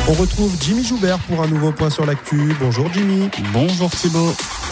On retrouve Jimmy Joubert pour un nouveau point sur l'actu. Bonjour Jimmy. Bonjour Thibaut.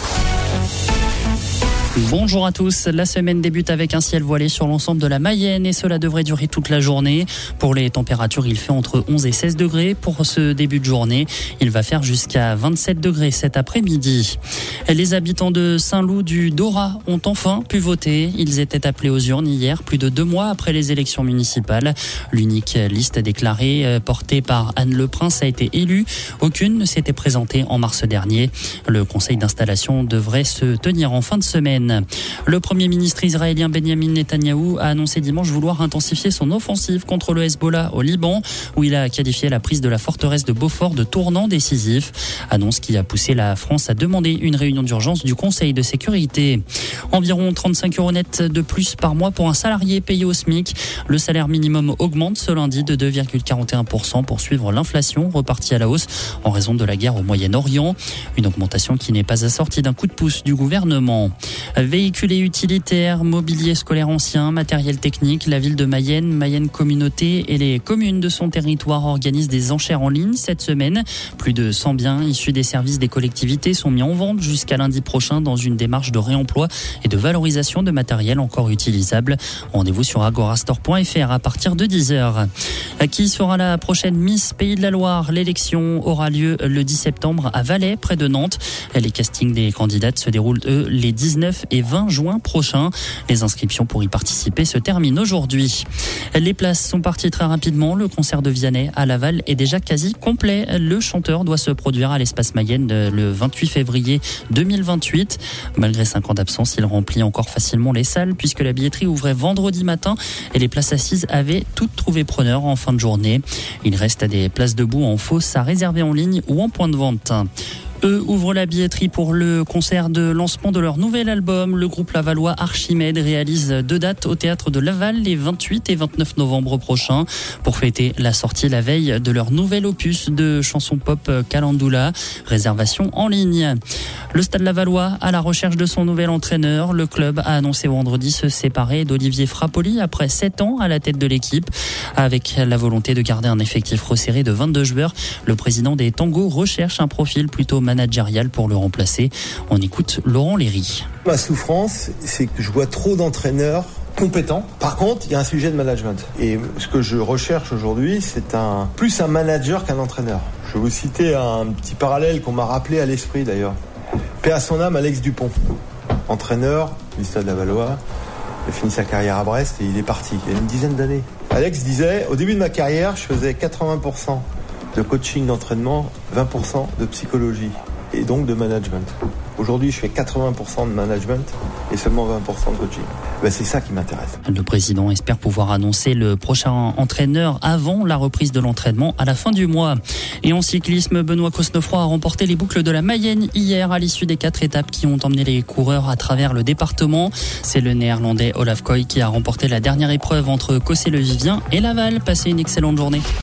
Bonjour à tous. La semaine débute avec un ciel voilé sur l'ensemble de la Mayenne et cela devrait durer toute la journée. Pour les températures, il fait entre 11 et 16 degrés. Pour ce début de journée, il va faire jusqu'à 27 degrés cet après-midi. Les habitants de Saint-Loup du Dorat ont enfin pu voter. Ils étaient appelés aux urnes hier, plus de 2 mois après les élections municipales. L'unique liste déclarée portée par Anne Le Prince a été élue. Aucune ne s'était présentée en mars dernier. Le conseil d'installation devrait se tenir en fin de semaine. Le Premier ministre israélien Benjamin Netanyahou a annoncé dimanche vouloir intensifier son offensive contre le Hezbollah au Liban, où il a qualifié la prise de la forteresse de Beaufort de tournant décisif. Annonce qui a poussé la France à demander une réunion d'urgence du Conseil de sécurité. Environ 35 € net de plus par mois pour un salarié payé au SMIC. Le salaire minimum augmente ce lundi de 2,41% pour suivre l'inflation repartie à la hausse en raison de la guerre au Moyen-Orient. Une augmentation qui n'est pas assortie d'un coup de pouce du gouvernement. Véhicules et utilitaires, mobilier scolaire ancien, matériel technique, la ville de Mayenne, Mayenne Communauté et les communes de son territoire organisent des enchères en ligne cette semaine. Plus de 100 biens issus des services des collectivités sont mis en vente jusqu'à lundi prochain dans une démarche de réemploi et de valorisation de matériel encore utilisable. Rendez-vous sur agorastore.fr à partir de 10h. Qui sera la prochaine Miss Pays de la Loire? L'élection aura lieu le 10 septembre à Valais, près de Nantes. Les castings des candidates se déroulent, les 19 et 20 juin prochains. Les inscriptions pour y participer se terminent aujourd'hui. Les places sont parties très rapidement. Le concert de Vianney à Laval est déjà quasi complet. Le chanteur doit se produire à l'Espace Mayenne le 28 février 2028. Malgré 5 ans d'absence, il remplit encore facilement les salles puisque la billetterie ouvrait vendredi matin et les places assises avaient toutes trouvé preneur en fin de journée. Il reste à des places debout en fosse à réserver en ligne ou en point de vente. Eux ouvrent la billetterie pour le concert de lancement de leur nouvel album. Le groupe lavallois Archimède réalise 2 dates au théâtre de Laval les 28 et 29 novembre prochains pour fêter la sortie la veille de leur nouvel opus de chansons pop Calandula. Réservation en ligne. Le Stade lavallois à la recherche de son nouvel entraîneur. Le club a annoncé vendredi se séparer d'Olivier Frappoli après 7 ans à la tête de l'équipe. Avec la volonté de garder un effectif resserré de 22 joueurs, le président des Tangos recherche un profil plutôt managérial pour le remplacer. On écoute Laurent Léry. Ma souffrance, c'est que je vois trop d'entraîneurs compétents. Par contre, il y a un sujet de management. Et ce que je recherche aujourd'hui, c'est plus un manager qu'un entraîneur. Je vais vous citer un petit parallèle qu'on m'a rappelé à l'esprit d'ailleurs. Paix à son âme, Alex Dupont, entraîneur du Stade lavallois. Il a fini sa carrière à Brest et il est parti il y a une dizaine d'années. Alex disait, au début de ma carrière, je faisais 80% de coaching d'entraînement, 20% de psychologie et donc de management. Aujourd'hui, je fais 80% de management et seulement 20% de coaching. C'est ça qui m'intéresse. Le président espère pouvoir annoncer le prochain entraîneur avant la reprise de l'entraînement à la fin du mois. Et en cyclisme, Benoît Cosnefroy a remporté les boucles de la Mayenne hier à l'issue des 4 étapes qui ont emmené les coureurs à travers le département. C'est le néerlandais Olaf Koy qui a remporté la dernière épreuve entre Cossé-le-Vivien et Laval. Passez une excellente journée.